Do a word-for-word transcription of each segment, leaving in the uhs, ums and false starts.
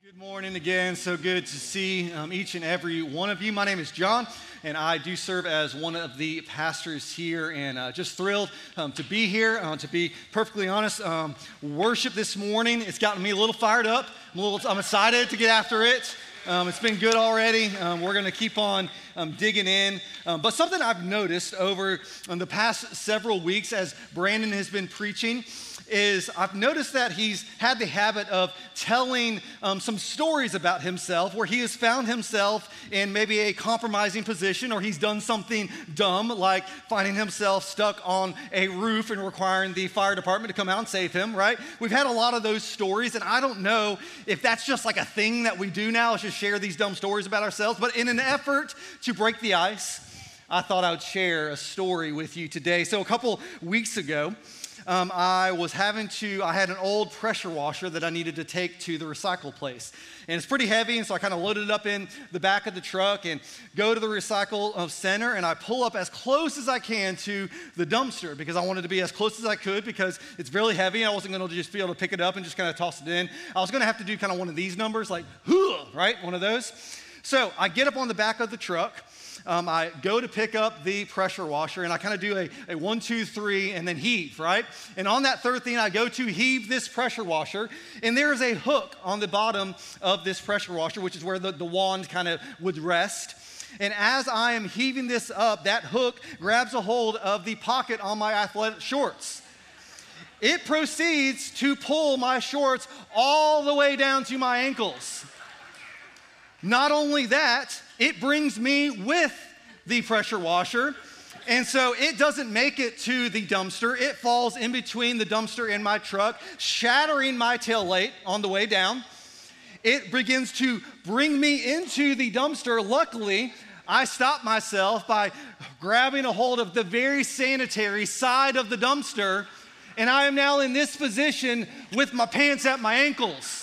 Good morning again. So good to see um, each and every one of you. My name is John, and I do serve as one of the pastors here, and uh, just thrilled um, to be here. Uh, to be perfectly honest, um, worship this morning, it's gotten me a little fired up. I'm, a little, I'm excited to get after it. Um, it's been good already. Um, we're going to keep on um, digging in. Um, but something I've noticed over um, the past several weeks as Brandon has been preaching is I've noticed that he's had the habit of telling um, some stories about himself where he has found himself in maybe a compromising position, or he's done something dumb like finding himself stuck on a roof and requiring the fire department to come out and save him, right? We've had a lot of those stories, and I don't know if that's just like a thing that we do now, is just share these dumb stories about ourselves. But in an effort to break the ice, I thought I would share a story with you today. So a couple weeks ago, Um, I was having to, I had an old pressure washer that I needed to take to the recycle place. And it's pretty heavy, and so I kind of loaded it up in the back of the truck and go to the recycle uh, center, and I pull up as close as I can to the dumpster because I wanted to be as close as I could because it's really heavy. I wasn't going to just be able to pick it up and just kind of toss it in. I was going to have to do kind of one of these numbers, like, huh, right? One of those. So I get up on the back of the truck. Um, I go to pick up the pressure washer, and I kind of do a, a one, two, three, and then heave, right? And on that third thing, I go to heave this pressure washer, and there is a hook on the bottom of this pressure washer, which is where the, the wand kind of would rest. And as I am heaving this up, that hook grabs a hold of the pocket on my athletic shorts. It proceeds to pull my shorts all the way down to my ankles. Not only that, it brings me with the pressure washer, and so it doesn't make it to the dumpster. It falls in between the dumpster and my truck, shattering my taillight on the way down. It begins to bring me into the dumpster. Luckily, I stopped myself by grabbing a hold of the very sanitary side of the dumpster, and I am now in this position with my pants at my ankles.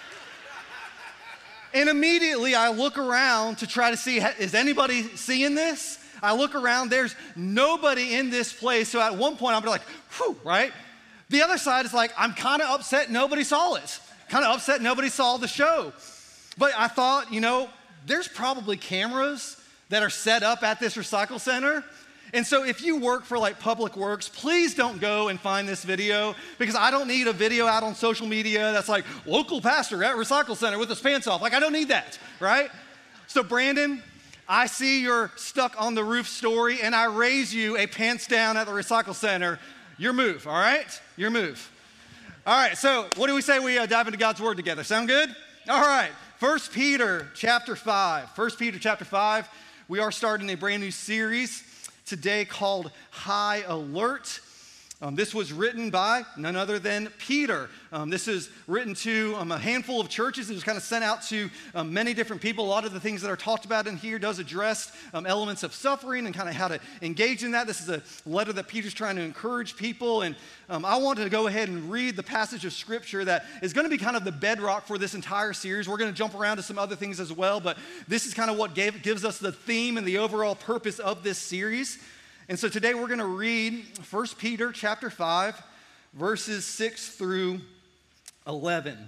And immediately I look around to try to see, is anybody seeing this? I look around, there's nobody in this place. So at one point I'm like, whew, right? The other side is like, I'm kind of upset nobody saw it. Kind of upset nobody saw the show. But I thought, you know, there's probably cameras that are set up at this recycle center. And so if you work for like Public Works, please don't go and find this video, because I don't need a video out on social media that's like, local pastor at recycle center with his pants off. Like, I don't need that, right? So Brandon, I see your stuck on the roof story, and I raise you a pants down at the recycle center. Your move, all right? Your move. All right, so what do we say we uh, dive into God's word together? Sound good? All right, First Peter chapter five. First Peter chapter five, we are starting a brand new series today called High Alert. Um, this was written by none other than Peter. Um, this is written to um, a handful of churches. It was kind of sent out to um, many different people. A lot of the things that are talked about in here does address um, elements of suffering and kind of how to engage in that. This is a letter that Peter's trying to encourage people. And um, I want to go ahead and read the passage of scripture that is going to be kind of the bedrock for this entire series. We're going to jump around to some other things as well, but this is kind of what gave, gives us the theme and the overall purpose of this series. And so today we're going to read First Peter chapter five, verses six through eleven.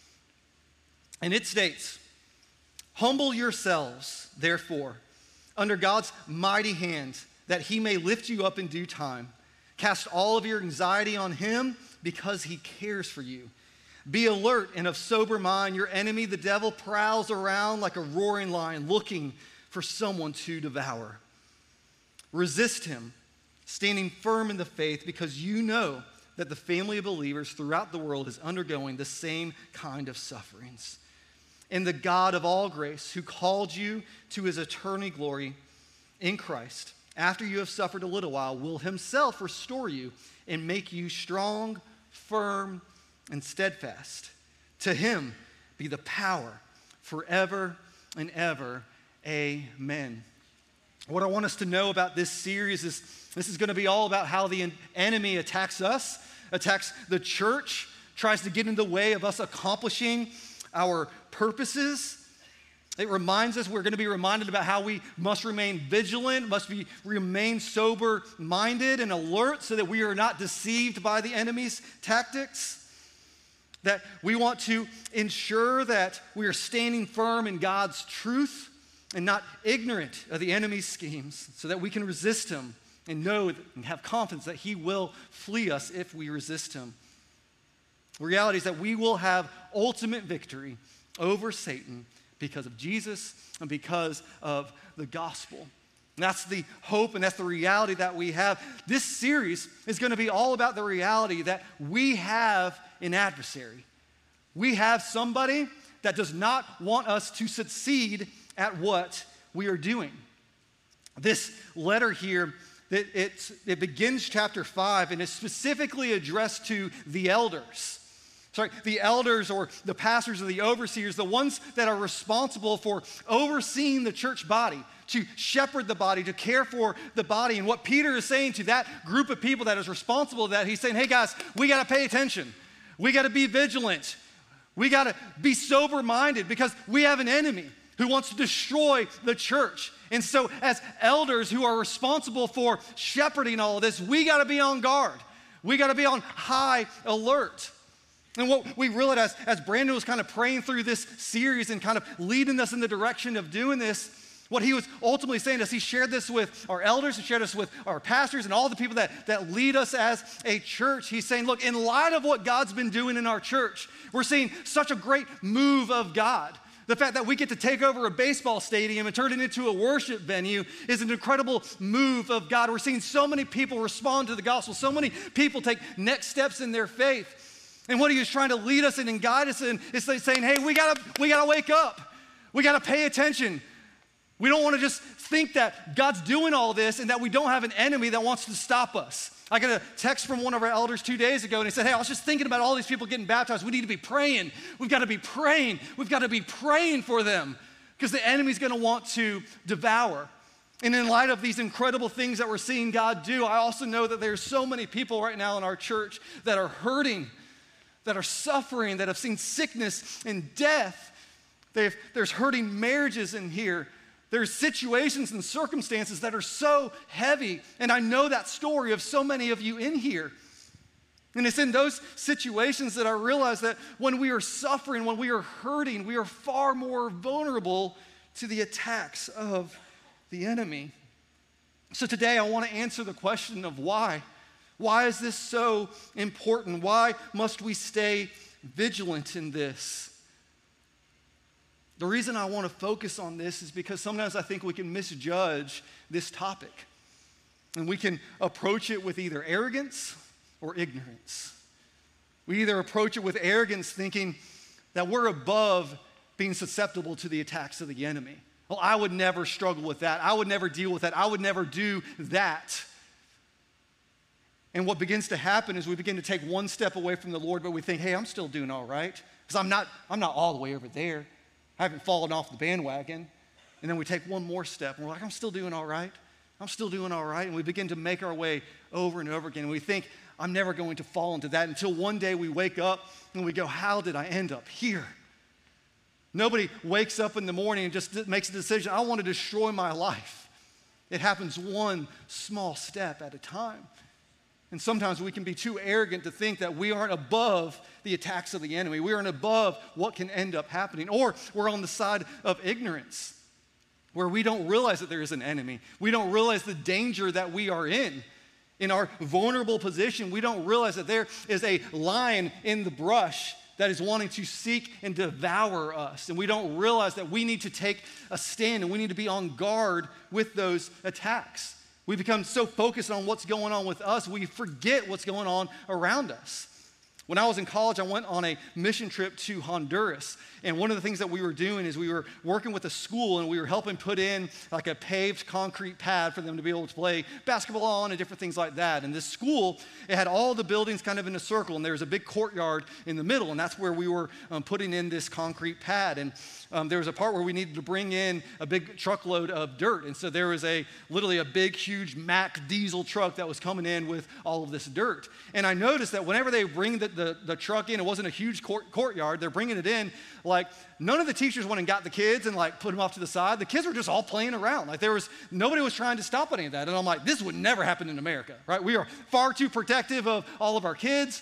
And it states, "Humble yourselves, therefore, under God's mighty hand, that he may lift you up in due time. Cast all of your anxiety on him, because he cares for you. Be alert and of sober mind. Your enemy, the devil, prowls around like a roaring lion, looking for someone to devour. Resist him, standing firm in the faith, because you know that the family of believers throughout the world is undergoing the same kind of sufferings. And the God of all grace, who called you to his eternal glory in Christ, after you have suffered a little while, will himself restore you and make you strong, firm, and steadfast. To him be the power forever and ever. Amen." What I want us to know about this series is this is going to be all about how the enemy attacks us, attacks the church, tries to get in the way of us accomplishing our purposes. It reminds us, we're going to be reminded about how we must remain vigilant, must be remain sober-minded and alert so that we are not deceived by the enemy's tactics. that we want to ensure that we are standing firm in God's truth and not ignorant of the enemy's schemes, so that we can resist him and know and have confidence that he will flee us if we resist him. The reality is that we will have ultimate victory over Satan because of Jesus and because of the gospel. And that's the hope and that's the reality that we have. This series is going to be all about the reality that we have an adversary. We have somebody that does not want us to succeed at what we are doing. This letter here, it, it, it begins chapter five and is specifically addressed to the elders. Sorry, the elders or the pastors or the overseers, the ones that are responsible for overseeing the church body, to shepherd the body, to care for the body. And what Peter is saying to that group of people that is responsible for that, he's saying, hey guys, we got to pay attention. We got to be vigilant. We got to be sober-minded because we have an enemy who wants to destroy the church. And so as elders who are responsible for shepherding all of this, we got to be on guard. We got to be on high alert. And what we realized as, as Brandon was kind of praying through this series and kind of leading us in the direction of doing this, what he was ultimately saying is he shared this with our elders, he shared this with our pastors and all the people that, that lead us as a church. He's saying, look, in light of what God's been doing in our church, we're seeing such a great move of God. The fact that we get to take over a baseball stadium and turn it into a worship venue is an incredible move of God. We're seeing so many people respond to the gospel, so many people take next steps in their faith. And what he was trying to lead us in and guide us in is saying, hey, we gotta, we gotta wake up. We gotta pay attention. We don't want to just think that God's doing all this and that we don't have an enemy that wants to stop us. I got a text from one of our elders two days ago, and he said, hey, I was just thinking about all these people getting baptized. We need to be praying. We've got to be praying. We've got to be praying for them because the enemy's going to want to devour. And in light of these incredible things that we're seeing God do, I also know that there's so many people right now in our church that are hurting, that are suffering, that have seen sickness and death. They've, there's hurting marriages in here. There's situations and circumstances that are so heavy, and I know that story of so many of you in here. And it's in those situations that I realize that when we are suffering, when we are hurting, we are far more vulnerable to the attacks of the enemy. So today I want to answer the question of why. Why is this so important? Why must we stay vigilant in this? The reason I want to focus on this is because sometimes I think we can misjudge this topic. And we can approach it with either arrogance or ignorance. We either approach it with arrogance thinking that we're above being susceptible to the attacks of the enemy. Well, I would never struggle with that. I would never deal with that. I would never do that. And what begins to happen is we begin to take one step away from the Lord, but we think, hey, I'm still doing all right because I'm not, I'm not all the way over there. I haven't fallen off the bandwagon. And then we take one more step and we're like, I'm still doing all right. I'm still doing all right. And we begin to make our way over and over again. And we think, I'm never going to fall into that until one day we wake up and we go, how did I end up here? Nobody wakes up in the morning and just makes a decision, I want to destroy my life. It happens one small step at a time. And sometimes we can be too arrogant to think that we aren't above the attacks of the enemy. We aren't above what can end up happening. Or we're on the side of ignorance, where we don't realize that there is an enemy. We don't realize the danger that we are in. In our vulnerable position, we don't realize that there is a lion in the brush that is wanting to seek and devour us. And we don't realize that we need to take a stand and we need to be on guard with those attacks. We become so focused on what's going on with us, we forget what's going on around us. When I was in college, I went on a mission trip to Honduras. And one of the things that we were doing is we were working with a school and we were helping put in like a paved concrete pad for them to be able to play basketball on and different things like that. And this school, it had all the buildings kind of in a circle and there was a big courtyard in the middle, and that's where we were um, putting in this concrete pad. And um, there was a part where we needed to bring in a big truckload of dirt. And so there was a literally a big, huge Mack diesel truck that was coming in with all of this dirt. And I noticed that whenever they bring the The, the truck in, it wasn't a huge court, courtyard. They're bringing it in. Like, none of the teachers went and got the kids and like put them off to the side. The kids were just all playing around. Like, there was, nobody was trying to stop any of that. And I'm like, this would never happen in America, right? We are far too protective of all of our kids.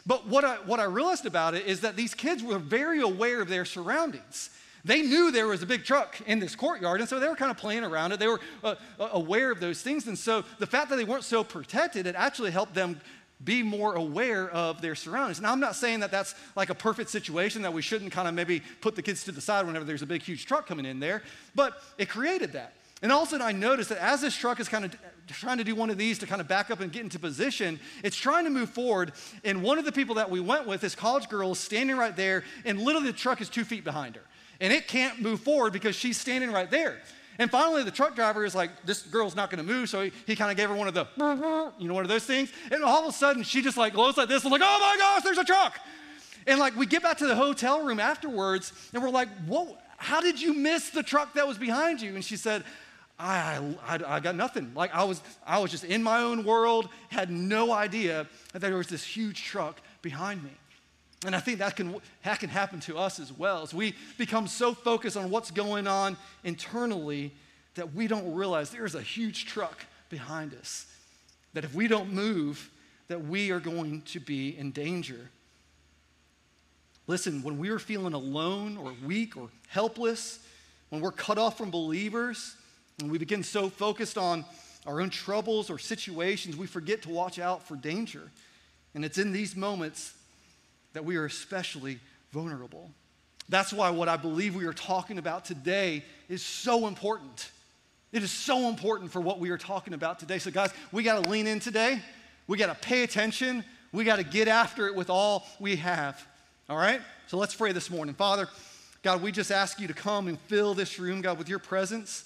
But what I, what I realized about it is that these kids were very aware of their surroundings. They knew there was a big truck in this courtyard, and so they were kind of playing around it. They were uh, aware of those things, and so the fact that they weren't so protected, it actually helped them be more aware of their surroundings. Now, I'm not saying that that's like a perfect situation, that we shouldn't kind of maybe put the kids to the side whenever there's a big, huge truck coming in there, but it created that. And all of a sudden, I noticed that as this truck is kind of trying to do one of these to kind of back up and get into position, it's trying to move forward, and one of the people that we went with, this college girl, is standing right there, and literally the truck is two feet behind her. And it can't move forward because she's standing right there. And finally, the truck driver is like, this girl's not gonna move, so he, he kind of gave her one of the, you know, one of those things, and all of a sudden, she just like glows like this, and like, oh my gosh, there's a truck! And like, we get back to the hotel room afterwards, and we're like, whoa, how did you miss the truck that was behind you? And she said, I, I, I got nothing. Like I was, I was just in my own world, had no idea that there was this huge truck behind me. And I think that can, that can happen to us as well, as we become so focused on what's going on internally that we don't realize there's a huge truck behind us, that if we don't move, that we are going to be in danger. Listen, when we are feeling alone or weak or helpless, when we're cut off from believers, and we begin so focused on our own troubles or situations, we forget to watch out for danger. And it's in these moments that we are especially vulnerable. That's why what I believe we are talking about today is so important. It is so important for what we are talking about today. So guys, we got to lean in today. We got to pay attention. We got to get after it with all we have. All right? So let's pray this morning. Father, God, we just ask you to come and fill this room, God, with your presence.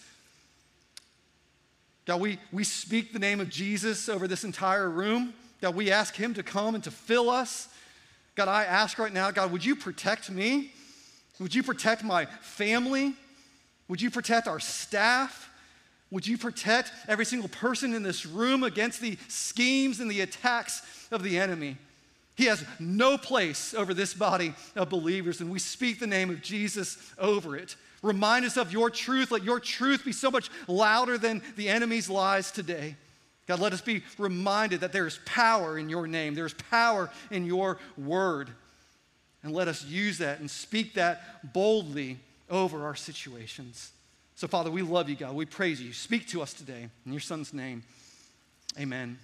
God, we, we speak the name of Jesus over this entire room. God, we ask him to come and to fill us. God, I ask right now, God, would you protect me? Would you protect my family? Would you protect our staff? Would you protect every single person in this room against the schemes and the attacks of the enemy? He has no place over this body of believers, and we speak the name of Jesus over it. Remind us of your truth. Let your truth be so much louder than the enemy's lies today. God, let us be reminded that there is power in your name. There is power in your word. And let us use that and speak that boldly over our situations. So, Father, we love you, God. We praise you. Speak to us today. In your son's name, amen.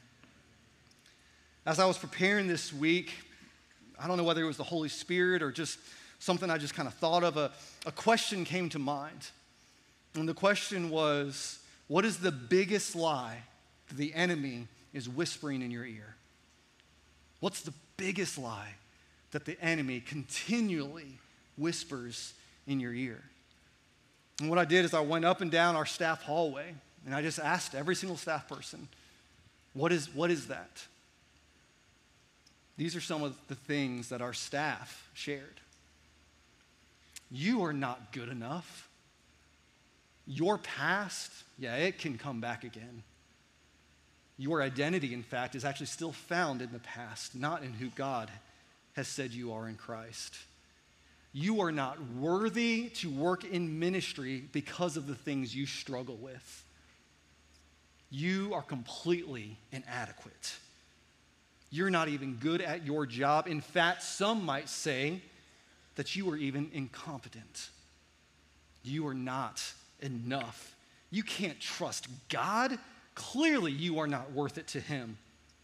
As I was preparing this week, I don't know whether it was the Holy Spirit or just something I just kind of thought of, a, a question came to mind. And the question was, what is the biggest lie that the enemy is whispering in your ear? What's the biggest lie that the enemy continually whispers in your ear? And what I did is I went up and down our staff hallway, and I just asked every single staff person, what is, what is that? These are some of the things that our staff shared. You are not good enough. Your past, yeah, it can come back again. Your identity, in fact, is actually still found in the past, not in who God has said you are in Christ. You are not worthy to work in ministry because of the things you struggle with. You are completely inadequate. You're not even good at your job. In fact, some might say that you are even incompetent. You are not enough. You can't trust God. Clearly, you are not worth it to him.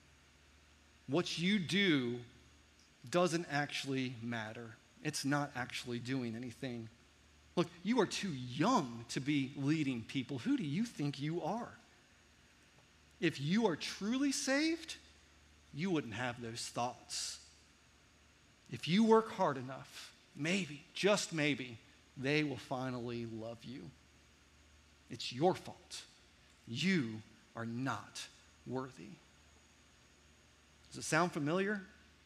What you do doesn't actually matter. It's not actually doing anything. Look, you are too young to be leading people. Who do you think you are? If you are truly saved, you wouldn't have those thoughts. If you work hard enough, maybe, just maybe, they will finally love you. It's your fault. You are not worthy. Does it sound familiar?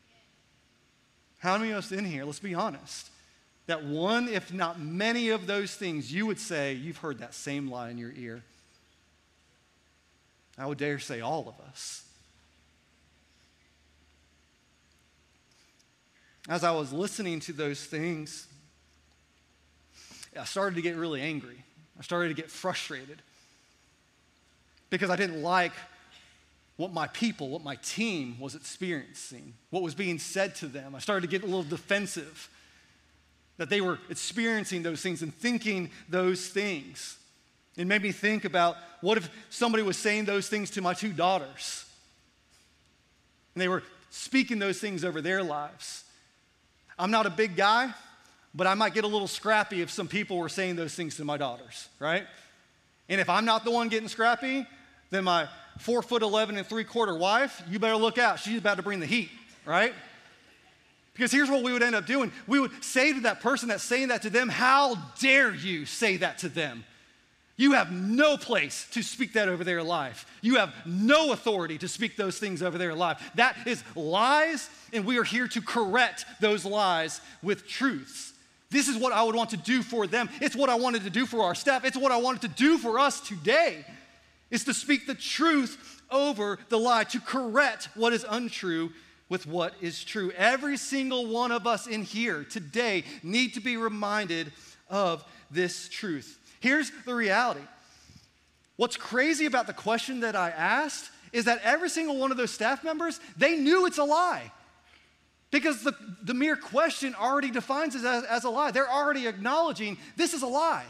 How many of us in here, let's be honest, that one, if not many of those things, you would say you've heard that same lie in your ear? I would dare say all of us. As I was listening to those things, I started to get really angry. I started to get frustrated because I didn't like what my people, what my team was experiencing, what was being said to them. I started to get a little defensive that they were experiencing those things and thinking those things. It made me think about, what if somebody was saying those things to my two daughters? And they were speaking those things over their lives. I'm not a big guy, but I might get a little scrappy if some people were saying those things to my daughters, right? And if I'm not the one getting scrappy, then my four foot eleven and three quarter wife, you better look out. She's about to bring the heat, right? Because here's what we would end up doing. We would say to that person that's saying that to them, how dare you say that to them? You have no place to speak that over their life. You have no authority to speak those things over their life. That is lies, and we are here to correct those lies with truths. This is what I would want to do for them. It's what I wanted to do for our staff. It's what I wanted to do for us today, is to speak the truth over the lie, to correct what is untrue with what is true. Every single one of us in here today need to be reminded of this truth. Here's the reality. What's crazy about the question that I asked is that every single one of those staff members, they knew it's a lie. Because the, the mere question already defines it as, as a lie. They're already acknowledging this is a lie.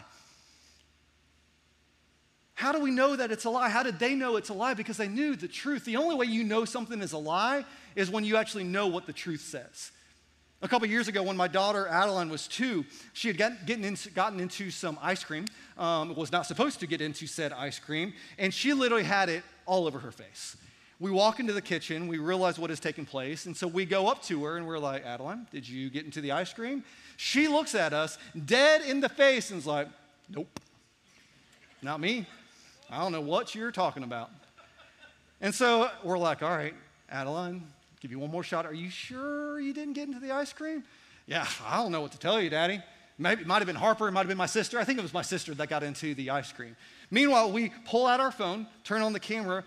How do we know that it's a lie? How did they know it's a lie? Because they knew the truth. The only way you know something is a lie is when you actually know what the truth says. A couple years ago, when my daughter Adeline was two, she had gotten, getting into, gotten into some ice cream, um, was not supposed to get into said ice cream, and she literally had it all over her face. We walk into the kitchen, we realize what has taken place, and so we go up to her and we're like, Adeline, did you get into the ice cream? She looks at us dead in the face and is like, nope, not me. I don't know what you're talking about. And so we're like, all right, Adeline, give you one more shot. Are you sure you didn't get into the ice cream? Yeah, I don't know what to tell you, Daddy. Maybe it might have been Harper, it might have been my sister. I think it was my sister that got into the ice cream. Meanwhile, we pull out our phone, turn on the camera,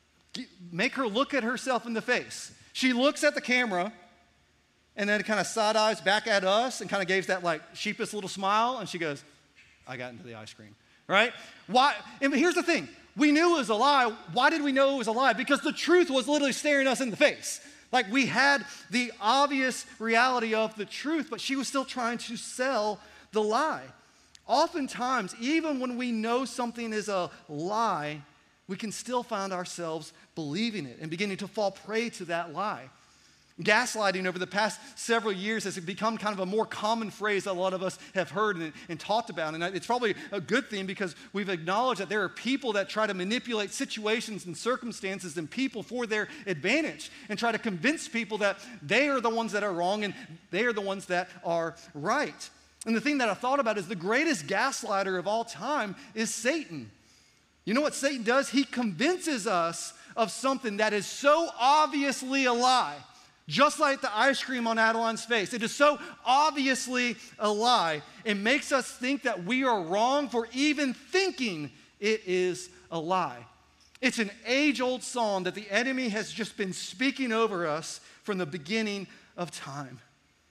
make her look at herself in the face. She looks at the camera and then kind of side eyes back at us and kind of gives that like sheepish little smile, and she goes, I got into the ice cream, right? Why? And here's the thing. We knew it was a lie. Why did we know it was a lie? Because the truth was literally staring us in the face. Like, we had the obvious reality of the truth, but she was still trying to sell the lie. Oftentimes, even when we know something is a lie, we can still find ourselves believing it and beginning to fall prey to that lie. Gaslighting over the past several years has become kind of a more common phrase that a lot of us have heard and, and talked about. And it's probably a good thing because we've acknowledged that there are people that try to manipulate situations and circumstances and people for their advantage and try to convince people that they are the ones that are wrong and they are the ones that are right. And the thing that I thought about is the greatest gaslighter of all time is Satan. You know what Satan does? He convinces us of something that is so obviously a lie. Just like the ice cream on Adeline's face. It is so obviously a lie. It makes us think that we are wrong for even thinking it is a lie. It's an age-old song that the enemy has just been speaking over us from the beginning of time.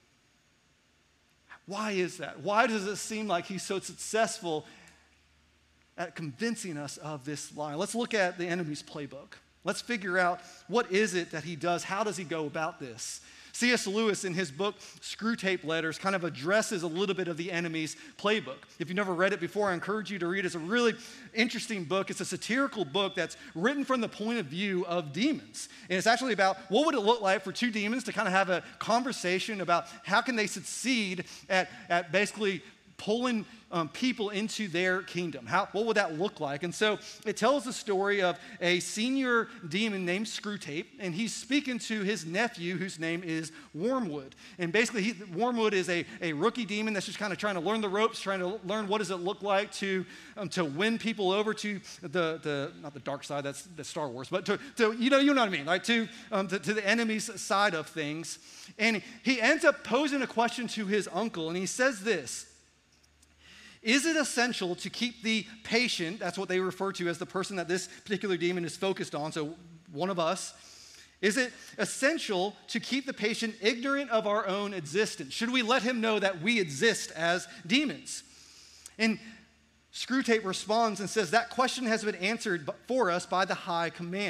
Why is that? Why does it seem like he's so successful at convincing us of this lie? Let's look at the enemy's playbook. Let's figure out what is it that he does. How does he go about this? C S Lewis, in his book, Screwtape Letters, kind of addresses a little bit of the enemy's playbook. If you've never read it before, I encourage you to read it. It's a really interesting book. It's a satirical book that's written from the point of view of demons. And it's actually about what would it look like for two demons to kind of have a conversation about how can they succeed at, at basically pulling um, people into their kingdom. How, what would that look like? And so it tells the story of a senior demon named Screwtape, and he's speaking to his nephew whose name is Wormwood. And basically, he, Wormwood is a, a rookie demon that's just kind of trying to learn the ropes, trying to learn what does it look like to, um, to win people over to the, the, not the dark side, that's, that's Star Wars, but to, to you know, you know what I mean, like to, um, to, to the enemy's side of things. And he ends up posing a question to his uncle, and he says this: is it essential to keep the patient, that's what they refer to as the person that this particular demon is focused on, so one of us, is it essential to keep the patient ignorant of our own existence? Should we let him know that we exist as demons? And Screwtape responds and says that question has been answered for us by the high command.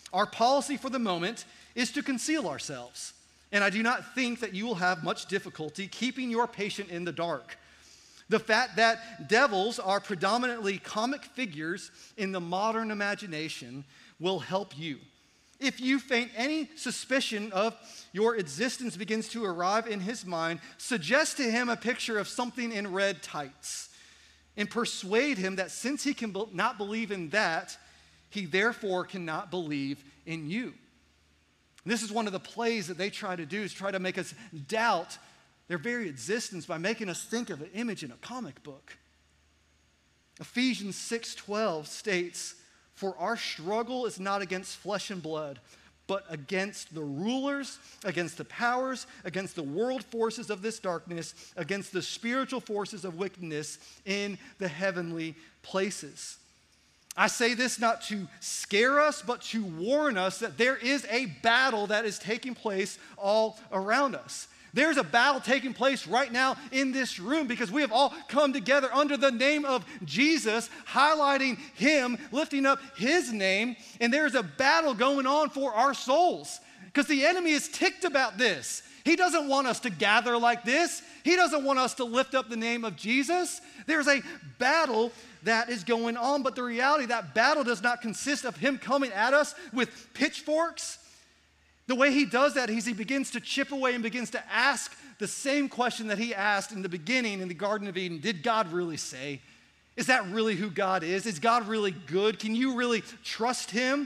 Our policy for the moment is to conceal ourselves. And I do not think that you will have much difficulty keeping your patient in the dark. The fact that devils are predominantly comic figures in the modern imagination will help you. If you feign any suspicion of your existence begins to arrive in his mind, suggest to him a picture of something in red tights and persuade him that since he can not believe in that, he therefore cannot believe in you. This is one of the plays that they try to do, is try to make us doubt their very existence by making us think of an image in a comic book. Ephesians six twelve states, "For our struggle is not against flesh and blood, but against the rulers, against the powers, against the world forces of this darkness, against the spiritual forces of wickedness in the heavenly places." I say this not to scare us, but to warn us that there is a battle that is taking place all around us. There's a battle taking place right now in this room because we have all come together under the name of Jesus, highlighting him, lifting up his name, and there's a battle going on for our souls because the enemy is ticked about this. He doesn't want us to gather like this. He doesn't want us to lift up the name of Jesus. There's a battle that is going on, but the reality, that battle does not consist of him coming at us with pitchforks. The way he does that is he begins to chip away and begins to ask the same question that he asked in the beginning in the Garden of Eden. Did God really say? Is that really who God is? Is God really good? Can you really trust him?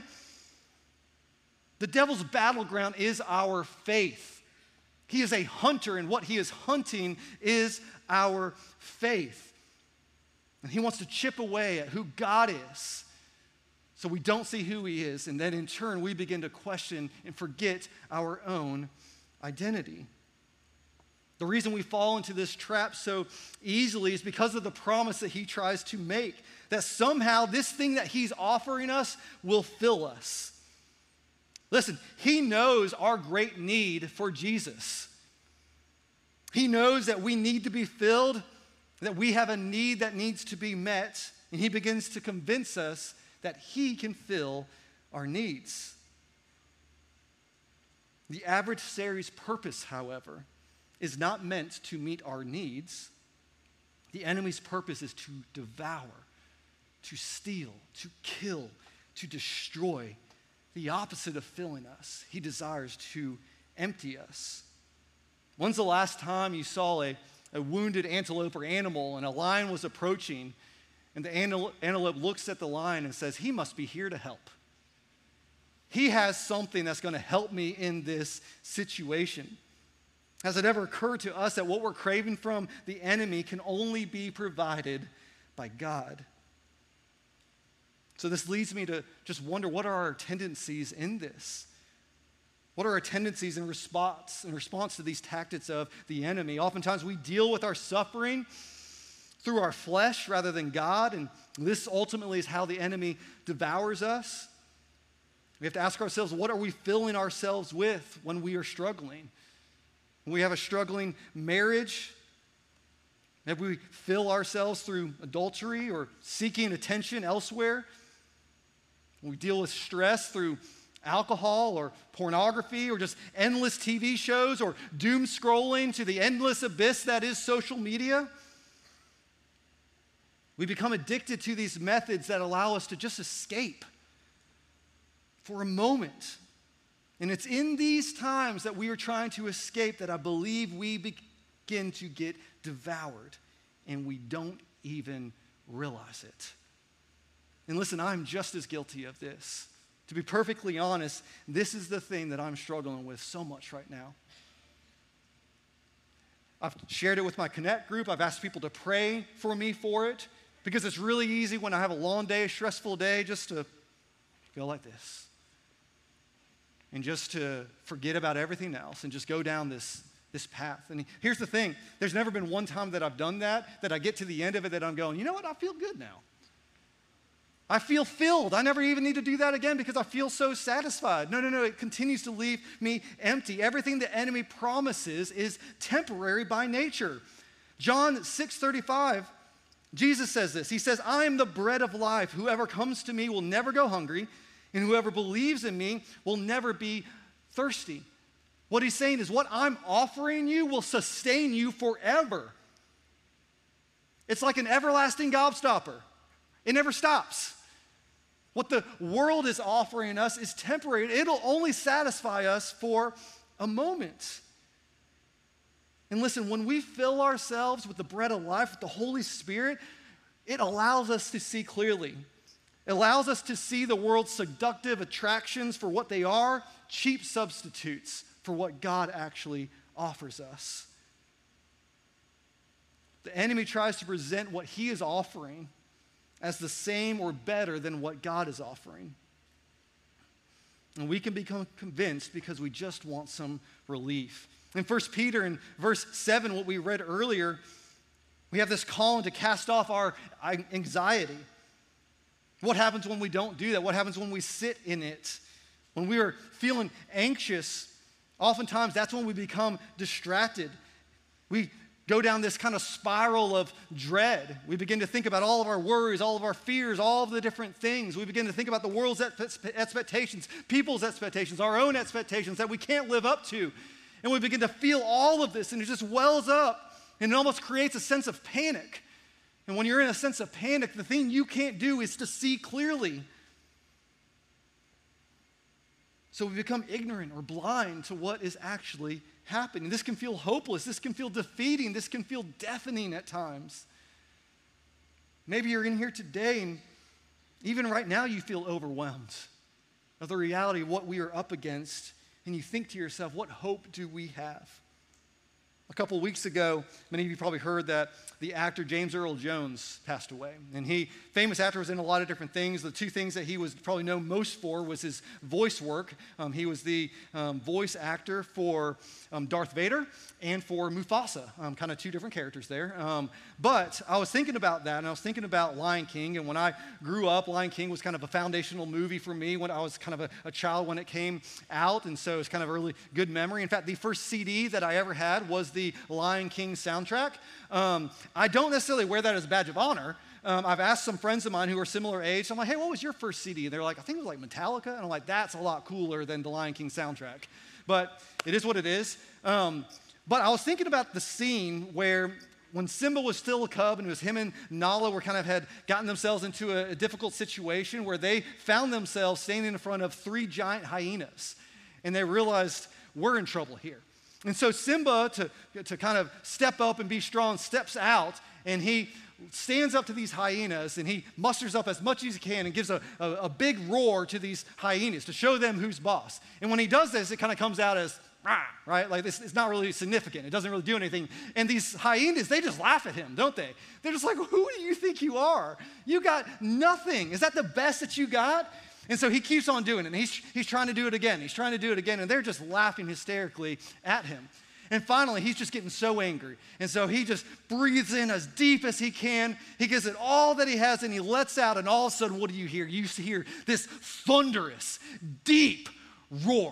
The devil's battleground is our faith. He is a hunter, and what he is hunting is our faith. And he wants to chip away at who God is, so we don't see who he is, and then in turn we begin to question and forget our own identity. The reason we fall into this trap so easily is because of the promise that he tries to make, that somehow this thing that he's offering us will fill us. Listen, he knows our great need for Jesus. He knows that we need to be filled, that we have a need that needs to be met, and he begins to convince us that he can fill our needs. The adversary's purpose, however, is not meant to meet our needs. The enemy's purpose is to devour, to steal, to kill, to destroy. The opposite of filling us. He desires to empty us. When's the last time you saw a, a wounded antelope or animal and a lion was approaching, and the antelope looks at the lion and says, he must be here to help. He has something that's going to help me in this situation. Has it ever occurred to us that what we're craving from the enemy can only be provided by God? So this leads me to just wonder, what are our tendencies in this? What are our tendencies in response, in response to these tactics of the enemy? Oftentimes we deal with our suffering through our flesh rather than God, and this ultimately is how the enemy devours us. We have to ask ourselves, what are we filling ourselves with when we are struggling? When we have a struggling marriage, maybe we fill ourselves through adultery or seeking attention elsewhere. When we deal with stress through alcohol or pornography or just endless T V shows or doom scrolling to the endless abyss that is social media. We become addicted to these methods that allow us to just escape for a moment. And it's in these times that we are trying to escape that I believe we begin to get devoured, and we don't even realize it. And listen, I'm just as guilty of this. To be perfectly honest, this is the thing that I'm struggling with so much right now. I've shared it with my Connect group. I've asked people to pray for me for it, because it's really easy when I have a long day, a stressful day, just to go like this. And just to forget about everything else and just go down this, this path. And here's the thing. There's never been one time that I've done that, that I get to the end of it, that I'm going, you know what, I feel good now. I feel filled. I never even need to do that again because I feel so satisfied. No, no, no. It continues to leave me empty. Everything the enemy promises is temporary by nature. John six thirty-five, Jesus says this. He says, I am the bread of life. Whoever comes to me will never go hungry, and whoever believes in me will never be thirsty. What he's saying is what I'm offering you will sustain you forever. It's like an everlasting gobstopper. It never stops. What the world is offering us is temporary. It'll only satisfy us for a moment. And listen, when we fill ourselves with the bread of life, with the Holy Spirit, it allows us to see clearly. It allows us to see the world's seductive attractions for what they are, cheap substitutes for what God actually offers us. The enemy tries to present what he is offering as the same or better than what God is offering. And we can become convinced because we just want some relief. In First Peter in verse seven, what we read earlier, we have this calling to cast off our anxiety. What happens when we don't do that? What happens when we sit in it? When we are feeling anxious, oftentimes that's when we become distracted. We go down this kind of spiral of dread. We begin to think about all of our worries, all of our fears, all of the different things. We begin to think about the world's expectations, people's expectations, our own expectations that we can't live up to. And we begin to feel all of this, and it just wells up, and it almost creates a sense of panic. And when you're in a sense of panic, the thing you can't do is to see clearly. So we become ignorant or blind to what is actually happening. This can feel hopeless. This can feel defeating. This can feel deafening at times. Maybe you're in here today, and even right now you feel overwhelmed of the reality of what we are up against, and you think to yourself, what hope do we have? A couple weeks ago, many of you probably heard that the actor James Earl Jones passed away. And he, famous actor, was in a lot of different things. The two things that he was probably known most for was his voice work. Um, he was the um, voice actor for um, Darth Vader and for Mufasa, um, kind of two different characters there. Um, but I was thinking about that, and I was thinking about Lion King. And when I grew up, Lion King was kind of a foundational movie for me when I was kind of a, a child when it came out. And so it's kind of a really good memory. In fact, the first C D that I ever had was the Lion King soundtrack. Um, I don't necessarily wear that as a badge of honor. Um, I've asked some friends of mine who are similar age. I'm like, hey, what was your first C D? And they're like, I think it was like Metallica. And I'm like, that's a lot cooler than the Lion King soundtrack. But it is what it is. Um, but I was thinking about the scene where when Simba was still a cub and it was him and Nala were kind of had gotten themselves into a, a difficult situation where they found themselves standing in front of three giant hyenas. And they realized, we're in trouble here. And so Simba, to, to kind of step up and be strong, steps out, and he stands up to these hyenas, and he musters up as much as he can and gives a, a, a big roar to these hyenas to show them who's boss. And when he does this, it kind of comes out as, rah, right? Like this, it's not really significant. It doesn't really do anything. And these hyenas, they just laugh at him, don't they? They're just like, who do you think you are? You got nothing. Is that the best that you got? And so he keeps on doing it, and he's, he's trying to do it again. He's trying to do it again, and they're just laughing hysterically at him. And finally, he's just getting so angry. And so he just breathes in as deep as he can. He gives it all that he has, and he lets out, and all of a sudden, what do you hear? You hear this thunderous, deep roar.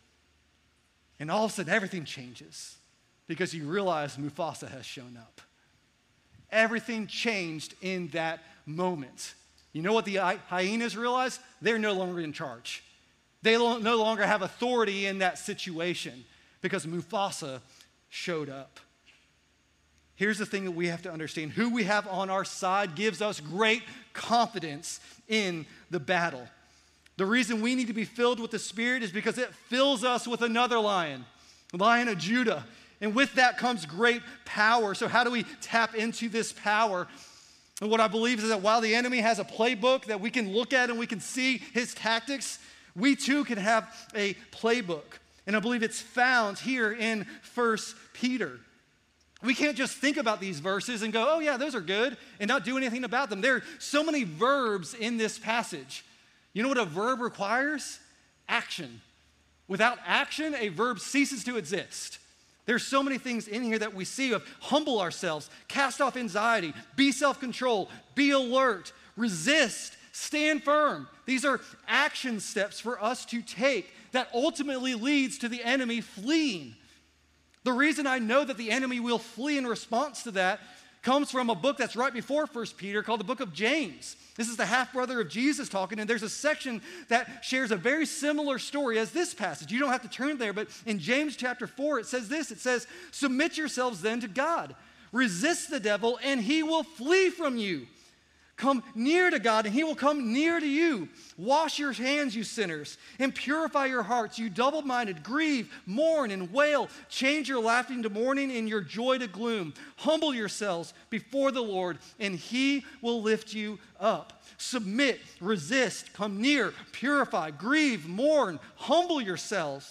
And all of a sudden, everything changes because you realize Mufasa has shown up. Everything changed in that moment. You know what the hyenas realize? They're no longer in charge. They no longer have authority in that situation because Mufasa showed up. Here's the thing that we have to understand. Who we have on our side gives us great confidence in the battle. The reason we need to be filled with the Spirit is because it fills us with another lion, the Lion of Judah. And with that comes great power. So how do we tap into this power? And what I believe is that while the enemy has a playbook that we can look at and we can see his tactics, we too can have a playbook. And I believe it's found here in First Peter. We can't just think about these verses and go, oh yeah, those are good, and not do anything about them. There are so many verbs in this passage. You know what a verb requires? Action. Without action, a verb ceases to exist. There's so many things in here that we see of humble ourselves, cast off anxiety, be self-control, be alert, resist, stand firm. These are action steps for us to take that ultimately leads to the enemy fleeing. The reason I know that the enemy will flee in response to that comes from a book that's right before First Peter called the book of James. This is the half-brother of Jesus talking, and there's a section that shares a very similar story as this passage. You don't have to turn there, but in James chapter four, it says this. It says, submit yourselves then to God. Resist the devil, and he will flee from you. Come near to God, and he will come near to you. Wash your hands, you sinners, and purify your hearts, you double-minded. Grieve, mourn, and wail. Change your laughing to mourning and your joy to gloom. Humble yourselves before the Lord, and he will lift you up. Submit, resist, come near, purify, grieve, mourn, humble yourselves.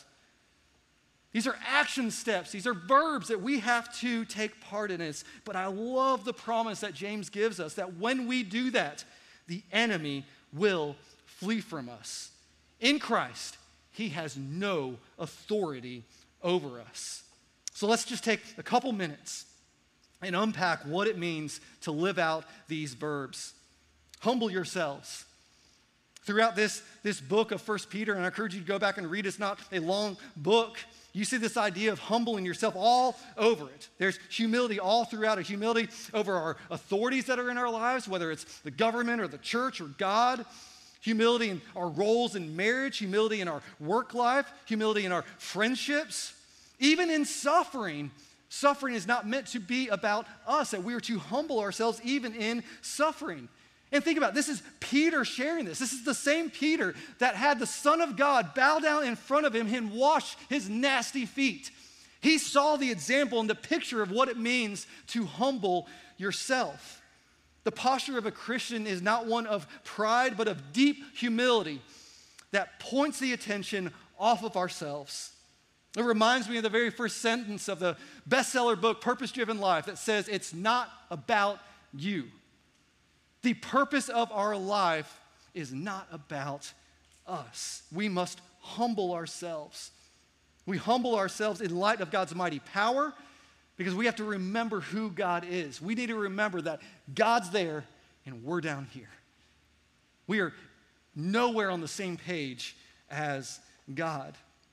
These are action steps. These are verbs that we have to take part in this. But I love the promise that James gives us that when we do that, the enemy will flee from us. In Christ, he has no authority over us. So let's just take a couple minutes and unpack what it means to live out these verbs. Humble yourselves. Throughout this, this book of First Peter, and I encourage you to go back and read it. It's not a long book. You see this idea of humbling yourself all over it. There's humility all throughout it. Humility over our authorities that are in our lives, whether it's the government or the church or God. Humility in our roles in marriage. Humility in our work life. Humility in our friendships. Even in suffering. Suffering is not meant to be about us, that we are to humble ourselves even in suffering. And think about it, this is Peter sharing this. This is the same Peter that had the Son of God bow down in front of him and wash his nasty feet. He saw the example and the picture of what it means to humble yourself. The posture of a Christian is not one of pride, but of deep humility that points the attention off of ourselves. It reminds me of the very first sentence of the bestseller book, Purpose Driven Life, that says, it's not about you. The purpose of our life is not about us. We must humble ourselves. We humble ourselves in light of God's mighty power because we have to remember who God is. We need to remember that God's there and we're down here. We are nowhere on the same page as God.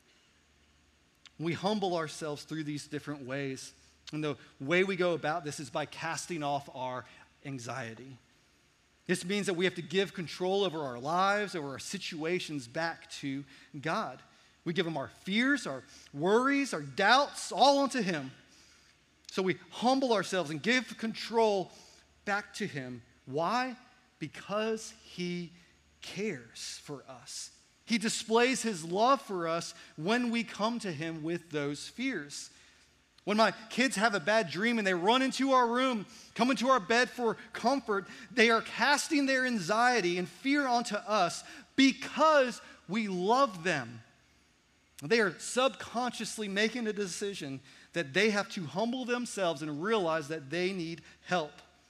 We humble ourselves through these different ways. And the way we go about this is by casting off our anxiety. This means that we have to give control over our lives, over our situations back to God. We give him our fears, our worries, our doubts, all onto him. So we humble ourselves and give control back to him. Why? Because he cares for us. He displays his love for us when we come to him with those fears. When my kids have a bad dream and they run into our room, come into our bed for comfort, they are casting their anxiety and fear onto us because we love them. They are subconsciously making a decision that they have to humble themselves and realize that they need help.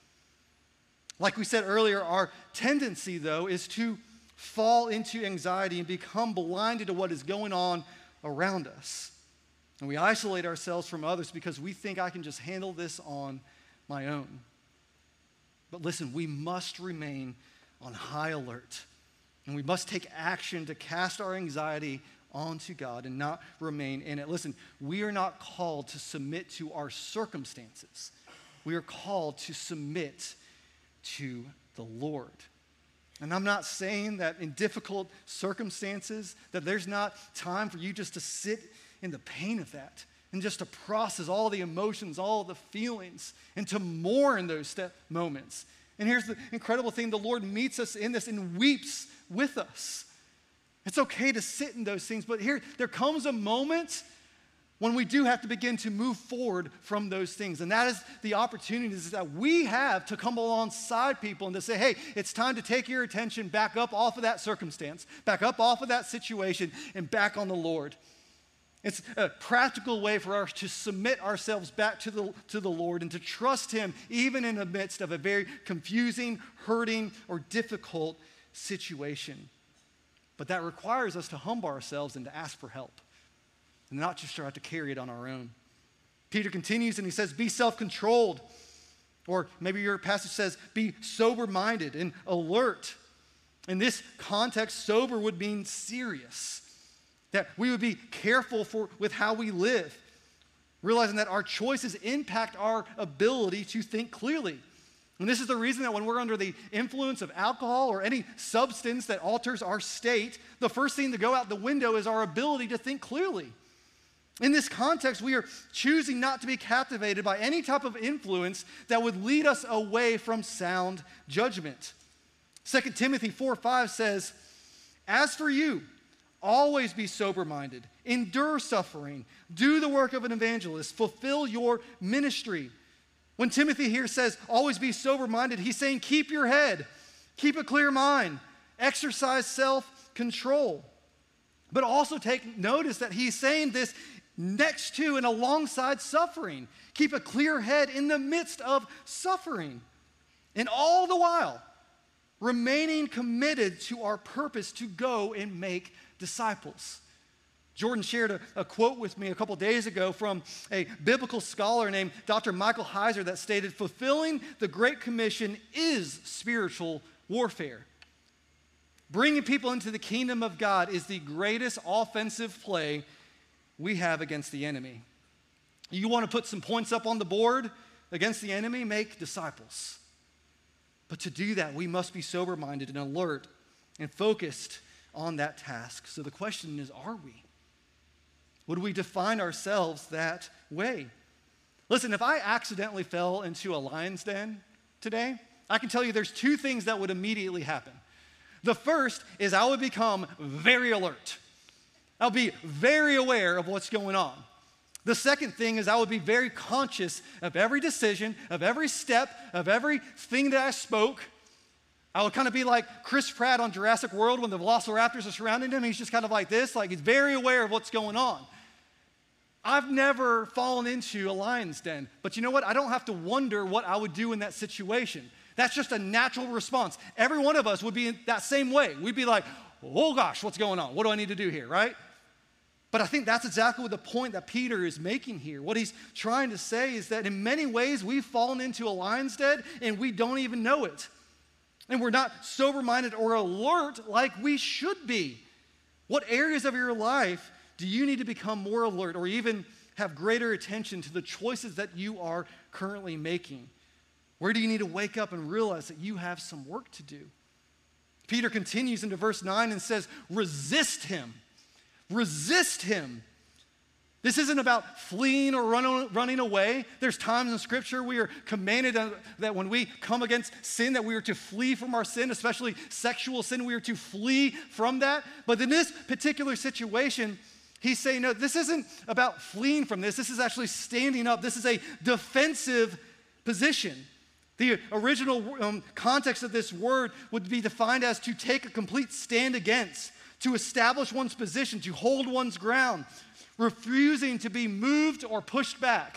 Like we said earlier, our tendency, though, is to fall into anxiety and become blinded to what is going on around us. And we isolate ourselves from others because we think I can just handle this on my own. But listen, we must remain on high alert. And we must take action to cast our anxiety onto God and not remain in it. Listen, we are not called to submit to our circumstances. We are called to submit to the Lord. And I'm not saying that in difficult circumstances that there's not time for you just to sit in the pain of that and just to process all the emotions, all the feelings, and to mourn those step moments. And here's the incredible thing, the Lord meets us in this and weeps with us. It's okay to sit in those things, but here, there comes a moment when we do have to begin to move forward from those things. And that is the opportunities that we have to come alongside people and to say, hey, it's time to take your attention back up off of that circumstance, back up off of that situation, and back on the Lord. It's a practical way for us to submit ourselves back to the, to the Lord and to trust him even in the midst of a very confusing, hurting, or difficult situation. But that requires us to humble ourselves and to ask for help and not just try to carry it on our own. Peter continues and he says, be self-controlled. Or maybe your passage says, be sober-minded and alert. In this context, sober would mean serious. That we would be careful for, with how we live. realizing that our choices impact our ability to think clearly. And this is the reason that when we're under the influence of alcohol or any substance that alters our state, the first thing to go out the window is our ability to think clearly. In this context, we are choosing not to be captivated by any type of influence that would lead us away from sound judgment. Second Timothy four five says, "As for you, always be sober-minded, endure suffering, do the work of an evangelist, fulfill your ministry." When Timothy here says, always be sober-minded, he's saying keep your head, keep a clear mind, exercise self-control. But also take notice that he's saying this next to and alongside suffering. Keep a clear head in the midst of suffering. And all the while, remaining committed to our purpose to go and make disciples. Jordan shared a, a quote with me a couple days ago from a biblical scholar named Doctor Michael Heiser that stated, "Fulfilling the Great Commission is spiritual warfare. Bringing people into the kingdom of God is the greatest offensive play we have against the enemy." You want to put some points up on the board against the enemy? Make disciples. But to do that, we must be sober-minded and alert and focused on that task. So the question is, are we? Would we define ourselves that way? Listen, if I accidentally fell into a lion's den today, I can tell you there's two things that would immediately happen. The first is I would become very alert. I'll be very aware of what's going on. The second thing is I would be very conscious of every decision, of every step, of everything that I spoke. I would kind of be like Chris Pratt on Jurassic World when the velociraptors are surrounding him. He's just kind of like this, like he's very aware of what's going on. I've never fallen into a lion's den, but you know what? I don't have to wonder what I would do in that situation. That's just a natural response. Every one of us would be in that same way. We'd be like, oh gosh, what's going on? What do I need to do here, right? But I think that's exactly what the point that Peter is making here. What he's trying to say is that in many ways we've fallen into a lion's den and we don't even know it. And we're not sober-minded or alert like we should be. What areas of your life do you need to become more alert or even have greater attention to the choices that you are currently making? Where do you need to wake up and realize that you have some work to do? Peter continues into verse nine and says, resist him. Resist him. This isn't about fleeing or run, running away. There's times in Scripture we are commanded that when we come against sin, that we are to flee from our sin, especially sexual sin. We are to flee from that. But in this particular situation, he's saying, no, this isn't about fleeing from this. This is actually standing up. This is a defensive position. The original um, context of this word would be defined as to take a complete stand against, to establish one's position, to hold one's ground, refusing to be moved or pushed back.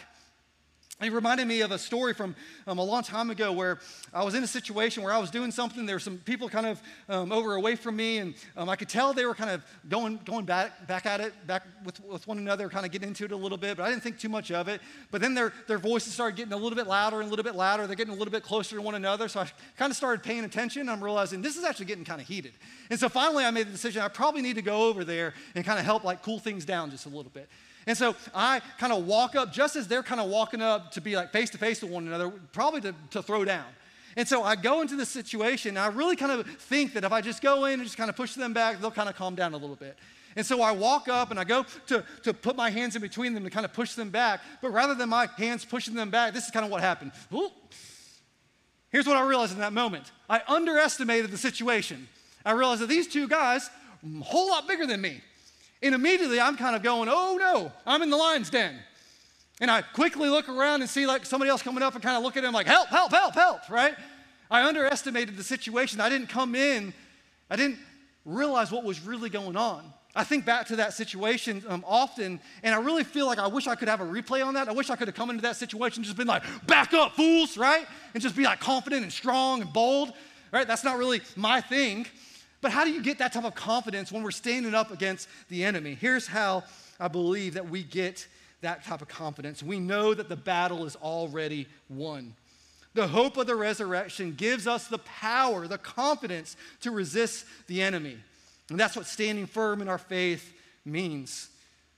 It reminded me of a story from um, a long time ago where I was in a situation where I was doing something. There were some people kind of um, over away from me, and um, I could tell they were kind of going going back back at it, back with, with one another, kind of getting into it a little bit, but I didn't think too much of it. But then their, their voices started getting a little bit louder and a little bit louder. They're getting a little bit closer to one another, so I kind of started paying attention, and I'm realizing this is actually getting kind of heated. And so finally I made the decision I probably need to go over there and kind of help like cool things down just a little bit. And so I kind of walk up just as they're kind of walking up to be like face to face with one another, probably to, to throw down. And so I go into this situation, and I really kind of think that if I just go in and just kind of push them back, they'll kind of calm down a little bit. And so I walk up and I go to, to put my hands in between them to kind of push them back. But rather than my hands pushing them back, this is kind of what happened. Ooh. Here's what I realized in that moment. I underestimated the situation. I realized that these two guys are a whole lot bigger than me. And immediately I'm kind of going, oh no, I'm in the lion's den. And I quickly look around and see like somebody else coming up and kind of look at him like, help, help, help, help, right? I underestimated the situation. I didn't come in, I didn't realize what was really going on. I think back to that situation um, often, and I really feel like I wish I could have a replay on that. I wish I could have come into that situation and just been like, back up, fools, right? And just be like confident and strong and bold, right? That's not really my thing. But how do you get that type of confidence when we're standing up against the enemy? Here's how I believe that we get that type of confidence. We know that the battle is already won. The hope of the resurrection gives us the power, the confidence to resist the enemy. And that's what standing firm in our faith means.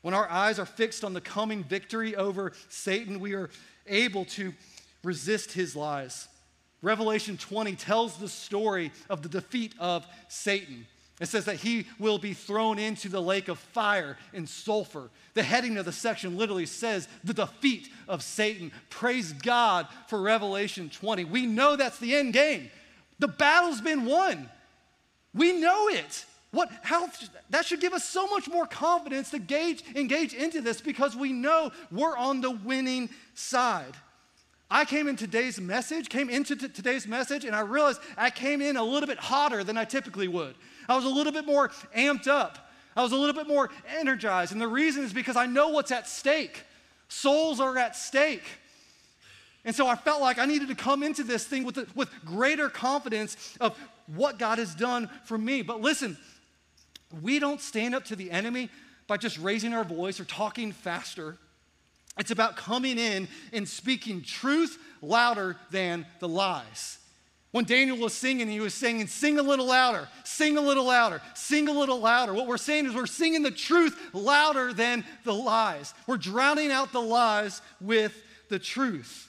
When our eyes are fixed on the coming victory over Satan, we are able to resist his lies. Revelation twenty tells the story of the defeat of Satan. It says that he will be thrown into the lake of fire and sulfur. The heading of the section literally says the defeat of Satan. Praise God for Revelation twenty. We know that's the end game. The battle's been won. We know it. What, how, that should give us so much more confidence to gauge, engage into this because we know we're on the winning side. I came in today's message, came into t- today's message, and I realized I came in a little bit hotter than I typically would. I was a little bit more amped up. I was a little bit more energized. And the reason is because I know what's at stake. Souls are at stake. And so I felt like I needed to come into this thing with, with greater confidence of what God has done for me. But listen, we don't stand up to the enemy by just raising our voice or talking faster. It's about coming in and speaking truth louder than the lies. When Daniel was singing, he was singing, sing a little louder, sing a little louder, sing a little louder. What we're saying is we're singing the truth louder than the lies. We're drowning out the lies with the truth.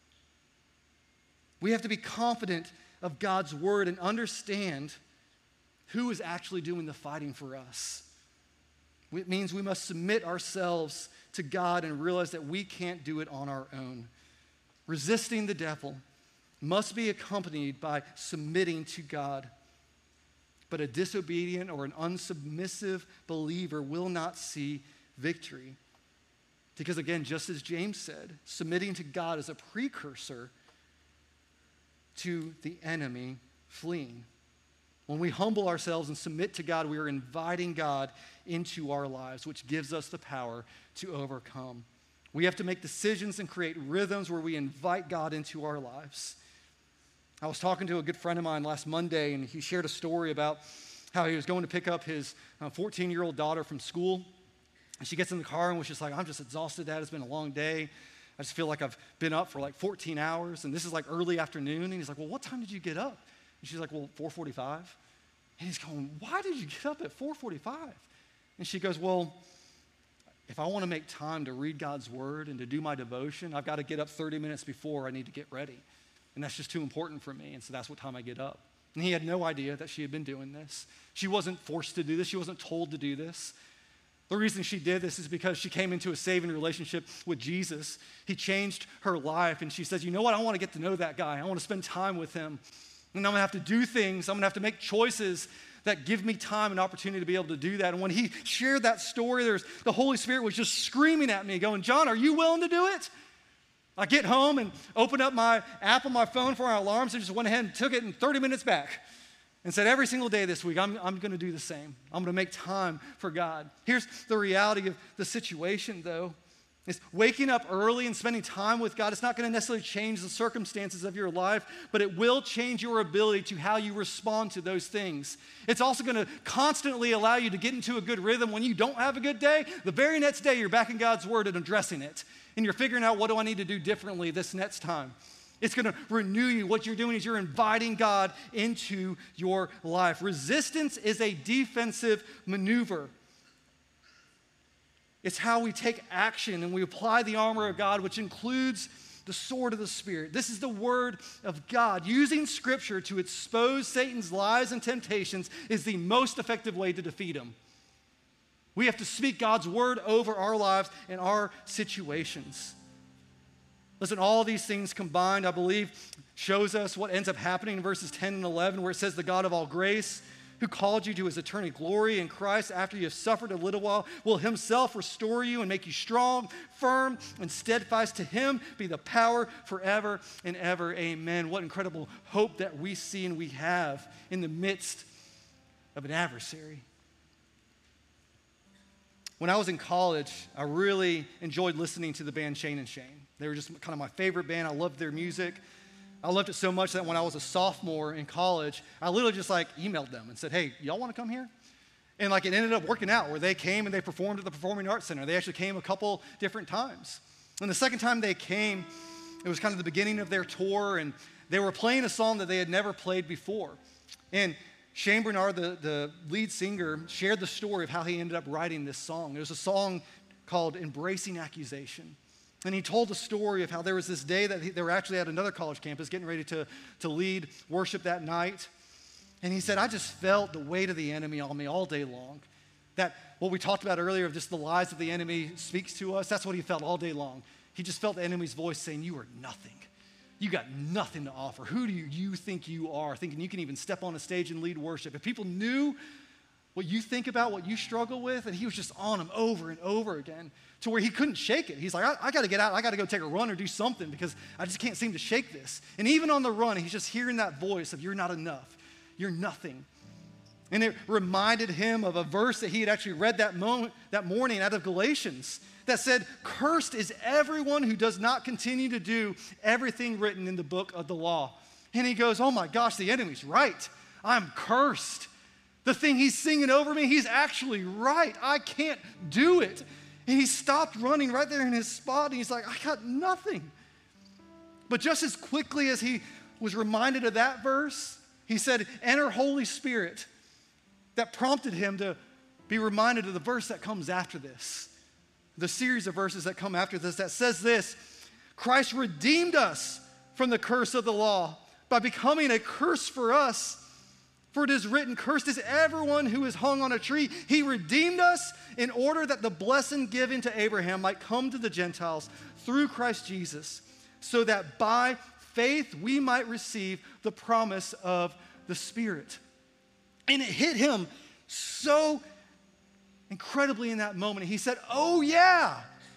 We have to be confident of God's word and understand who is actually doing the fighting for us. It means we must submit ourselves to God and realize that we can't do it on our own. Resisting the devil must be accompanied by submitting to God. But a disobedient or an unsubmissive believer will not see victory. Because again, just as James said, submitting to God is a precursor to the enemy fleeing. When we humble ourselves and submit to God, we are inviting God into our lives, which gives us the power to overcome. We have to make decisions and create rhythms where we invite God into our lives. I was talking to a good friend of mine last Monday, and he shared a story about how he was going to pick up his fourteen-year-old daughter from school. And she gets in the car and was just like, I'm just exhausted, Dad. It's been a long day. I just feel like I've been up for like fourteen hours, and this is like early afternoon. And he's like, well, what time did you get up? And she's like, well, four forty-five. And he's going, why did you get up at four forty-five? And she goes, well, if I want to make time to read God's word and to do my devotion, I've got to get up thirty minutes before I need to get ready. And that's just too important for me, and so that's what time I get up. And he had no idea that she had been doing this. She wasn't forced to do this. She wasn't told to do this. The reason she did this is because she came into a saving relationship with Jesus. He changed her life, and she says, you know what? I want to get to know that guy. I want to spend time with him. And I'm going to have to do things. I'm going to have to make choices that give me time and opportunity to be able to do that. And when he shared that story, there's the Holy Spirit was just screaming at me, going, John, are you willing to do it? I get home and opened up my app on my phone for our alarms and just went ahead and took it in thirty minutes back and said, every single day this week, I'm, I'm going to do the same. I'm going to make time for God. Here's the reality of the situation, though. Is waking up early and spending time with God, it's not going to necessarily change the circumstances of your life, but it will change your ability to how you respond to those things. It's also going to constantly allow you to get into a good rhythm. When you don't have a good day, the very next day you're back in God's word and addressing it. And you're figuring out, what do I need to do differently this next time? It's going to renew you. What you're doing is you're inviting God into your life. Resistance is a defensive maneuver. It's how we take action and we apply the armor of God, which includes the sword of the Spirit. This is the word of God. Using Scripture to expose Satan's lies and temptations is the most effective way to defeat him. We have to speak God's word over our lives and our situations. Listen, all these things combined, I believe, shows us what ends up happening in verses ten and eleven, where it says, the God of all grace, who called you to his eternal glory in Christ after you have suffered a little while, will himself restore you and make you strong, firm, and steadfast. To him be the power forever and ever. Amen. What incredible hope that we see and we have in the midst of an adversary. When I was in college, I really enjoyed listening to the band Shane and Shane. They were just kind of my favorite band. I loved their music. I loved it so much that when I was a sophomore in college, I literally just like emailed them and said, hey, y'all want to come here? And like it ended up working out where they came and they performed at the Performing Arts Center. They actually came a couple different times. And the second time they came, it was kind of the beginning of their tour, and they were playing a song that they had never played before. And Shane Bernard, the, the lead singer, shared the story of how he ended up writing this song. It was a song called Embracing Accusation. And he told a story of how there was this day that he, they were actually at another college campus getting ready to, to lead worship that night. And he said, I just felt the weight of the enemy on me all day long. That what we talked about earlier of just the lies that the enemy speaks to us, that's what he felt all day long. He just felt the enemy's voice saying, you are nothing. You got nothing to offer. Who do you, you think you are? Thinking you can even step on a stage and lead worship. If people knew what you think about, what you struggle with, and he was just on them over and over again to where he couldn't shake it. He's like, I, I got to get out. I got to go take a run or do something because I just can't seem to shake this. And even on the run, he's just hearing that voice of you're not enough. You're nothing. And it reminded him of a verse that he had actually read that moment, that morning out of Galatians that said, cursed is everyone who does not continue to do everything written in the book of the law. And he goes, oh my gosh, the enemy's right. I'm cursed. The thing he's singing over me, he's actually right. I can't do it. And he stopped running right there in his spot, and he's like, I got nothing. But just as quickly as he was reminded of that verse, he said, enter Holy Spirit. That prompted him to be reminded of the verse that comes after this. The series of verses that come after this that says this, Christ redeemed us from the curse of the law by becoming a curse for us. For it is written, cursed is everyone who is hung on a tree. He redeemed us in order that the blessing given to Abraham might come to the Gentiles through Christ Jesus, so that by faith we might receive the promise of the Spirit. And it hit him so incredibly in that moment. He said, oh yeah,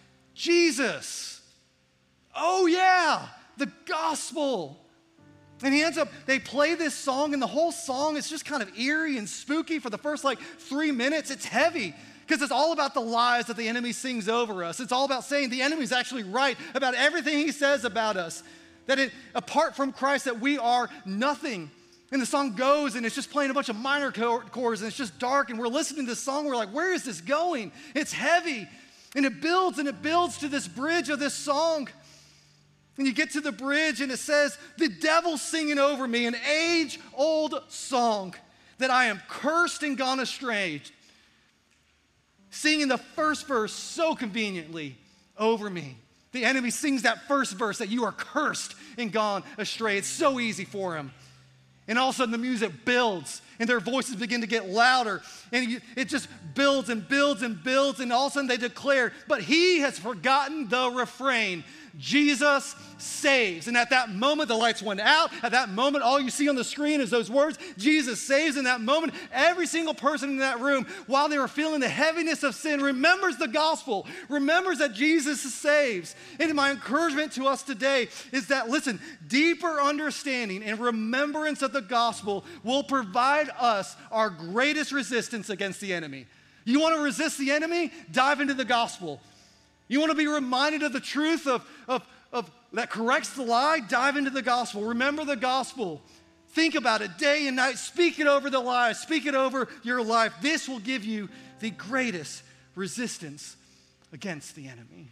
Jesus. Oh yeah, the gospel. And he ends up, they play this song, and the whole song is just kind of eerie and spooky for the first like three minutes. It's heavy because it's all about the lies that the enemy sings over us. It's all about saying the enemy's actually right about everything he says about us. That it, apart from Christ, that we are nothing. And the song goes, and it's just playing a bunch of minor chords, and it's just dark, and we're listening to this song, we're like, where is this going? It's heavy. And it builds, and it builds to this bridge of this song. And you get to the bridge and it says, the devil's singing over me, an age-old song that I am cursed and gone astray. Singing the first verse so conveniently over me. The enemy sings that first verse that you are cursed and gone astray. It's so easy for him. And all of a sudden the music builds and their voices begin to get louder. And it just builds and builds and builds. And all of a sudden they declare, but he has forgotten the refrain. Jesus saves. And at that moment, the lights went out. At that moment, all you see on the screen is those words, Jesus saves. In that moment, every single person in that room, while they were feeling the heaviness of sin, remembers the gospel, remembers that Jesus saves. And my encouragement to us today is that, listen, deeper understanding and remembrance of the gospel will provide us our greatest resistance against the enemy. You want to resist the enemy? Dive into the gospel. You want to be reminded of the truth of, of, of that corrects the lie? Dive into the gospel. Remember the gospel. Think about it day and night. Speak it over the lies. Speak it over your life. This will give you the greatest resistance against the enemy.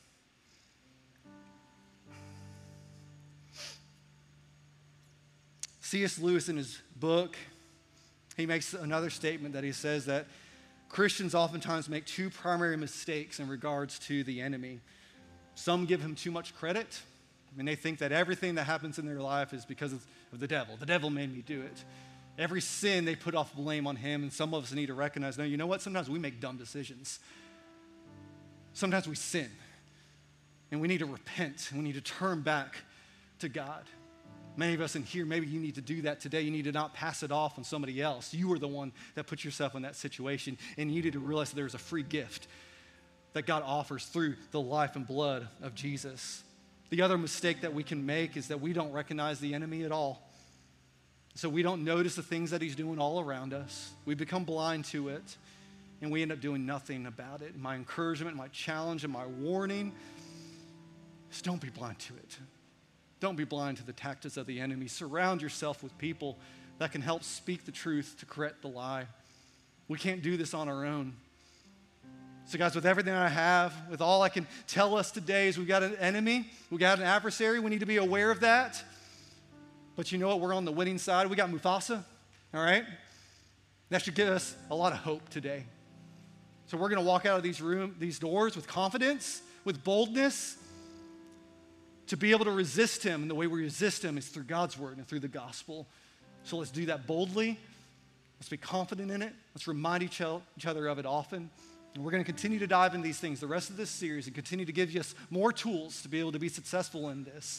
C S Lewis in his book, he makes another statement that he says that Christians oftentimes make two primary mistakes in regards to the enemy. Some give him too much credit, and they think that everything that happens in their life is because of, of the devil. The devil made me do it. Every sin, they put off blame on him, and some of us need to recognize, no, you know what? Sometimes we make dumb decisions. Sometimes we sin, and we need to repent, and we need to turn back to God. Many of us in here, maybe you need to do that today. You need to not pass it off on somebody else. You were the one that put yourself in that situation, and you need to realize that there's a free gift that God offers through the life and blood of Jesus. The other mistake that we can make is that we don't recognize the enemy at all. So we don't notice the things that he's doing all around us. We become blind to it, and we end up doing nothing about it. My encouragement, my challenge, and my warning is don't be blind to it. Don't be blind to the tactics of the enemy. Surround yourself with people that can help speak the truth to correct the lie. We can't do this on our own. So guys, with everything I have, with all I can tell us today is we've got an enemy, we've got an adversary, we need to be aware of that. But you know what? We're on the winning side. We got Mufasa, all right? That should give us a lot of hope today. So we're going to walk out of these room, these doors with confidence, with boldness, to be able to resist him. And the way we resist him is through God's word and through the gospel. So let's do that boldly. Let's be confident in it. Let's remind each other of it often. And we're going to continue to dive into these things the rest of this series and continue to give you more tools to be able to be successful in this.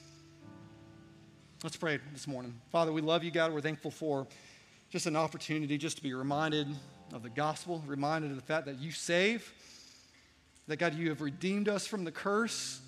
Let's pray this morning. Father, we love you, God. We're thankful for just an opportunity just to be reminded of the gospel, reminded of the fact that you save, that, God, you have redeemed us from the curse,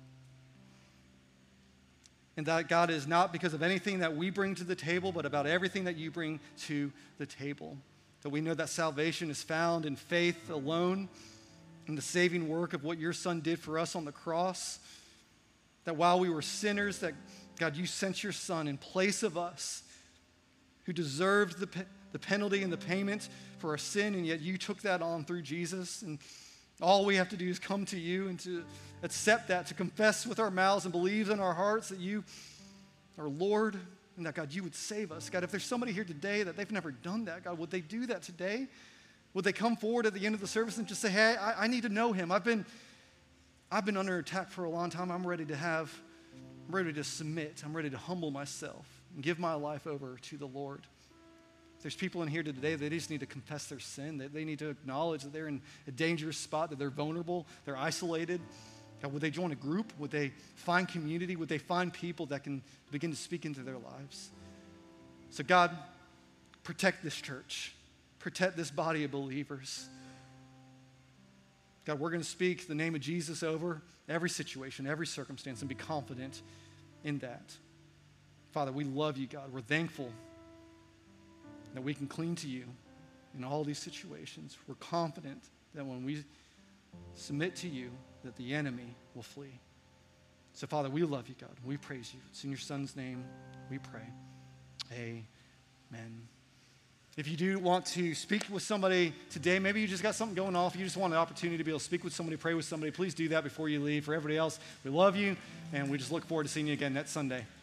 and that, God, is not because of anything that we bring to the table, but about everything that you bring to the table. That we know that salvation is found in faith alone, in the saving work of what your Son did for us on the cross. That while we were sinners, that, God, you sent your Son in place of us, who deserved the, pe- the penalty and the payment for our sin, and yet you took that on through Jesus. And all we have to do is come to you and to accept that, to confess with our mouths and believe in our hearts that you are Lord, and that, God, you would save us. God, if there's somebody here today that they've never done that, God, would they do that today? Would they come forward at the end of the service and just say, hey, I, I need to know him. I've been, I've been under attack for a long time. I'm ready to have, I'm ready to submit. I'm ready to humble myself and give my life over to the Lord. If there's people in here today, they just need to confess their sin, that they need to acknowledge that they're in a dangerous spot, that they're vulnerable, they're isolated. God, would they join a group? Would they find community? Would they find people that can begin to speak into their lives? So, God, protect this church. Protect this body of believers. God, we're going to speak the name of Jesus over every situation, every circumstance, and be confident in that. Father, we love you, God. We're thankful that we can cling to you in all these situations. We're confident that when we submit to you, that the enemy will flee. So, Father, we love you, God. We praise you. It's in your Son's name we pray. Amen. If you do want to speak with somebody today, maybe you just got something going off, you just want an opportunity to be able to speak with somebody, pray with somebody, please do that before you leave. For everybody else, we love you, and we just look forward to seeing you again next Sunday.